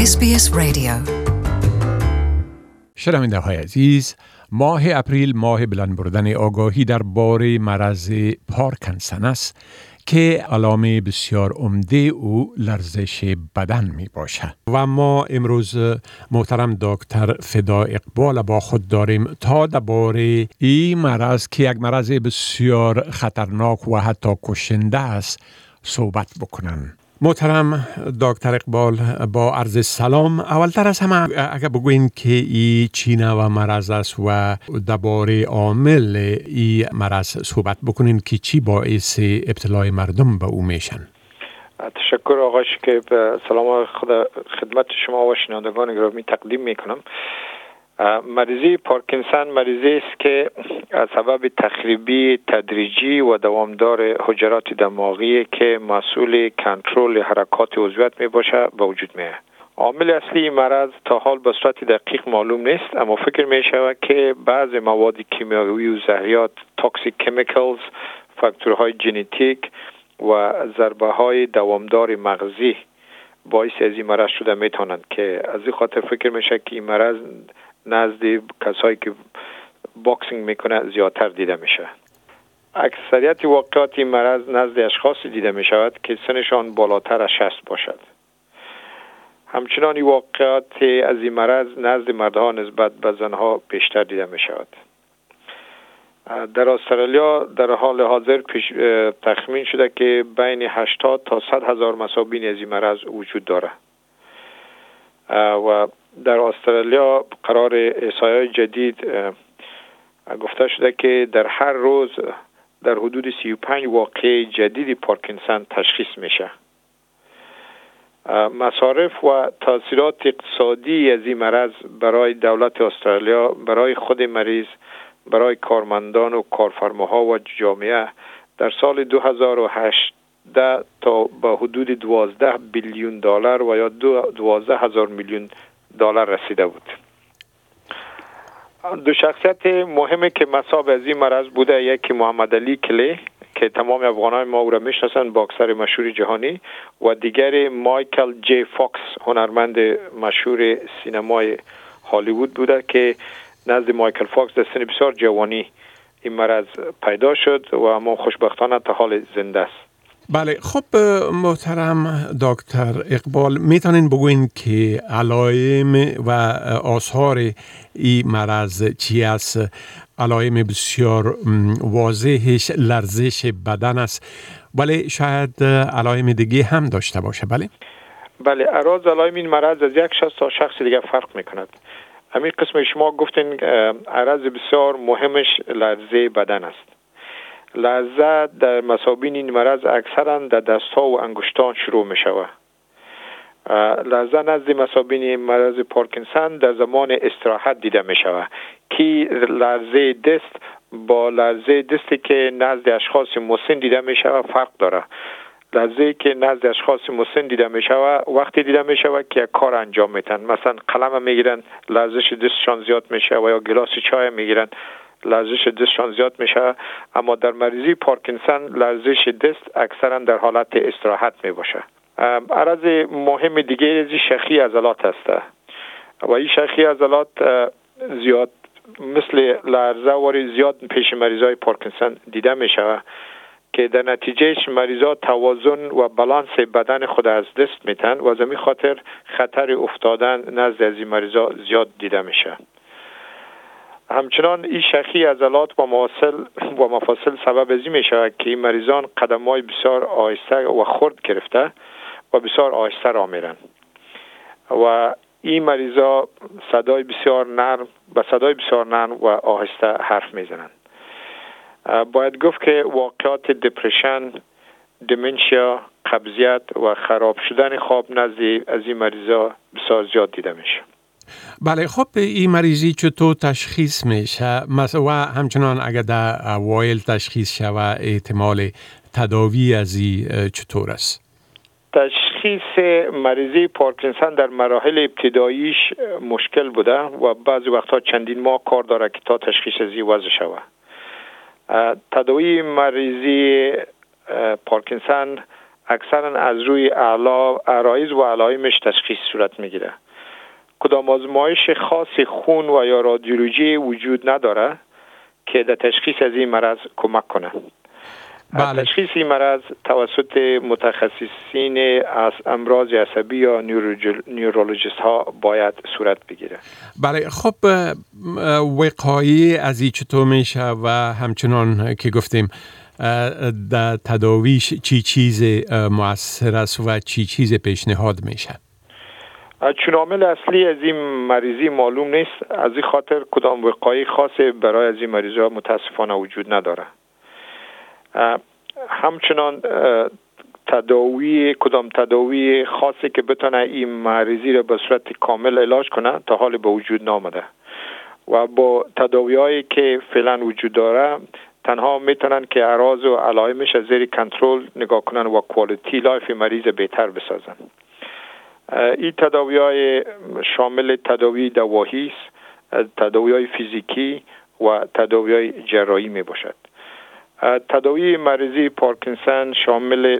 SBS Radio. شنونده های عزیز، ماه اپریل ماه بلند بردن آگاهی درباره مرض پارکینسون است که علامه بسیار عمده او لرزش بدن می باشد. و ما امروز محترم دکتر فدا اقبال با خود داریم تا درباره این مرض که یک مرض بسیار خطرناک و حتی کشنده است صحبت بکنن. محترم دکتر اقبال، با عرض سلام. اولتر از همه اگر بگوین که این چینه و مرض است و درباره عامل این مرض صحبت بکنین که چی باعث ابتلای مردم به او میشن. تشکر آقای که سلام خدمت شما و شنوندگان گرامی تقدیم میکنم. مریضی پارکینسون مریضی است که از سبب تخریبی تدریجی و دوامدار حجرات دماغی که مسئول کنترل حرکات عضویت می باشه به وجود می آید. عامل اصلی این مرض تا حال به صورت دقیق معلوم نیست، اما فکر می شود که بعض مواد کیمیاوی و زهریات، توکسیک کمیکلز، فاکتورهای ژنتیک و ضربه های دوامدار مغزی باعث از این مرض شده می توانند که از این خاطر فکر می شود که این مرض نزد کسایی که باکسینگ میکنه زیادتر دیده میشه. اکثریت واقعات این مرض نزد اشخاصی دیده میشود که سنشان بالاتر از 60 باشد. همچنان این واقعات از این مرض نزد مردها نسبت به زنها بیشتر دیده میشود. در استرالیا در حال حاضر تخمین شده که بین 80 تا 100 هزار مصابین از این مرض وجود داره و در استرالیا قرار احصایه‌های جدید گفته شده که در هر روز در حدود 35 واقعه جدید پارکینسون تشخیص میشه. مصارف و تاثیرات اقتصادی از این مرض برای دولت استرالیا، برای خود مریض، برای کارمندان و کارفرماها و جامعه در سال 2008 تا به حدود 12 بیلیون دلار و یا 12 هزار میلیون دلار رسیده بود. دو شخصیت مهمی که مصاب از این مرض بوده، یکی محمد علی کلی که تمام افغانای ما او را میشناسند، باکسر مشهور جهانی، و دیگری مایکل جی فاکس، هنرمند مشهور سینمای هالیوود بوده که نزد مایکل فاکس در سن بسیار جوانی این مرض پیدا شد و اما خوشبختانه تا حال زنده است. بله، خب محترم دکتر اقبال، میتونین بگوین که علائم و آثار این مرض چی است؟ علائم بسیار واضحش لرزش بدن است، ولی شاید علائم دیگه هم داشته باشه. بله، اعراض علائم این مرض از یک شخص تا شخص دیگه فرق میکند. همین قسم شما گفتین عرض بسیار مهمش لرزه بدن است. لرزه در مصابین این مرض اکثرا در دستها و انگشتان شروع می شود. لرزه نزد مصابین این مرض پارکینسون در زمان استراحت دیده می شود که لرزه دست با لرزه دستی که نزد اشخاص مسن دیده می شود فرق داره. لرزه که نزد اشخاص مسن دیده می شود وقتی دیده می شود که یک کار انجام میتن، مثلا قلم میگیرن لرزش دستشان زیاد میشه و یا گلاس چای میگیرن لرزش دستشان زیاد میشه. اما در مریضی پارکینسون لرزش دست اکثرا در حالت استراحت می باشه. عرض مهم دیگه از شخی عضلات است و این شخی عضلات زیاد مثل لرزه واری زیاد پیش مریضای پارکینسون دیده میشه که در نتیجهش مریضا توازن و بالانس بدن خود از دست میتن و از همین خاطر خطر افتادن نزد از این مریضا زیاد دیده میشه. همچنان این شخی عضلات و مفاصل سبب از این میشه که این مریضان قدم‌های بسیار آهسته و خرد گرفته و بسیار آهسته راه میرن و این مریضا صدای بسیار نرم و آهسته حرف میزنن. باید گفت که واقعات دپرشن، دیمنشیا، قبضیت و خراب شدن خواب نزد از این مریضا بسیار زیاد دیده میشه. بله، خب این مریضی چطور تشخیص میشه و همچنان اگر در اوایل تشخیص شود احتمال تداوی از این چطور است؟ تشخیص مریضی پارکینسون در مراحل ابتداییش مشکل بوده و بعضی وقتها چندین ماه کار داره که تا تشخیص از این وضع شود. تداوی مریضی پارکینسون اکثرا از روی عرایض و علائمش تشخیص صورت میگیره. کدام آزمایش خاص خون و یا رادیولوژی وجود نداره که در تشخیص از این مرض کمک کنه. بله. تشخیص این مرض توسط متخصصین از امراض عصبی یا نیورولوژیست ها باید صورت بگیره. بله، خب وقایع از این چطور میشه و همچنان که گفتیم در تداویش چی چیز مؤثر است و چی چیز پیشنهاد میشه؟ چون عامل اصلی از این مریضی معلوم نیست، از این خاطر کدام وقایع خاص برای از این مریضا متاسفانه وجود نداره. همچنان کدام تداوی خاصی که بتونه این مریضی را به صورت کامل علاج کنه تا حال به وجود نامده و با تداوی‌هایی که فعلا وجود داره تنها میتونن که اعراض و علائمش از زیر کنترل نگاه کنن و کوالیتی لایف مریض بهتر بسازن. این تداوی‌های شامل تداوی دواهی است، تداوی‌های فیزیکی و تداوی‌های جراحی می باشد. تداوی مریضی پارکینسون شامل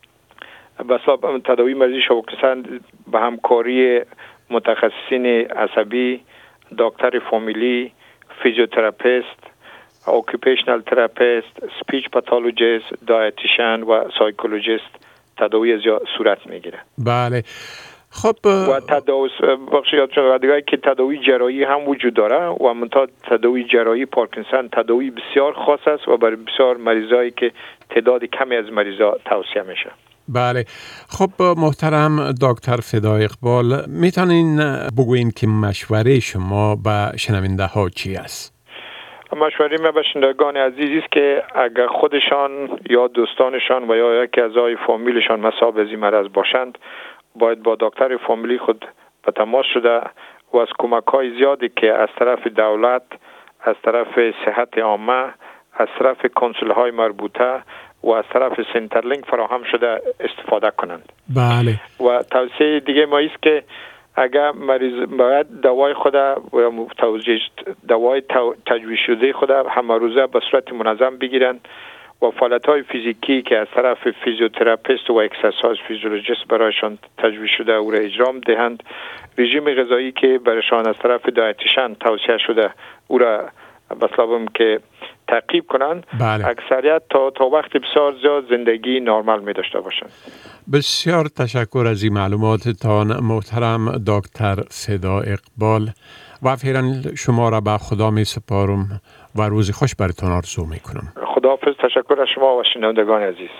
تداوی مریضی پارکینسون به همکاری متخصصین عصبی، دکتر فامیلی، فیزیوتراپیست، اوکیپیشنال تراپیست، سپیچ پاتولوژیست، دایتیشن و سایکولوژیست تداوی از صورت میگیره. بله. خب و تداوی که تداوی جراحی هم وجود داره و منتها تداوی جراحی پارکینسون تداوی بسیار خاص است و برای بسیار مریضایی که تعداد کمی از مریضا توصیه میشه. بله. خب محترم دکتر فدای اقبال، میتونین بگوین که مشوره شما به شنونده ها چی است؟ مشوره من به شنوندگان عزیز است که اگر خودشان یا دوستانشان و یا یکی از اعضای فامیلشان مصاب از این مرض باشند، باید با دکتر فامیلی خود به تماس شده و از کمک‌های زیادی که از طرف دولت، از طرف صحت عامه، از طرف کنسول‌های مربوطه و از طرف سنترلینک فراهم شده استفاده کنند. بله. و توصیه دیگه ما است که اگر مریض باید دوای خود و دوای تجویز شده خود همه روزه به صورت منظم بگیرن و فعالیت‌های فیزیکی که از طرف فیزیوتراپیست و اکسرسایز فیزیولوژیست برایشان تجویز شده او را اجرا دهند. رژیم غذایی که برایشان از طرف دایتیشن توصیه شده او را بسلابم که تعقیب کنند. بله. اکثریت تا وقت بسیار زیاد زندگی نرمال می داشته باشند. بسیار تشکر از این معلوماتتان محترم دکتر فدا اقبال و فعلا شما را به خدا می سپارم و روز خوش براتون آرزو می کنم. خداحافظ. تشکر از شما و شنوندگان عزیز.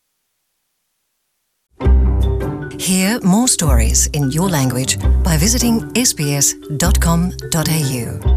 Hear more stories in your language by visiting sbs.com.au.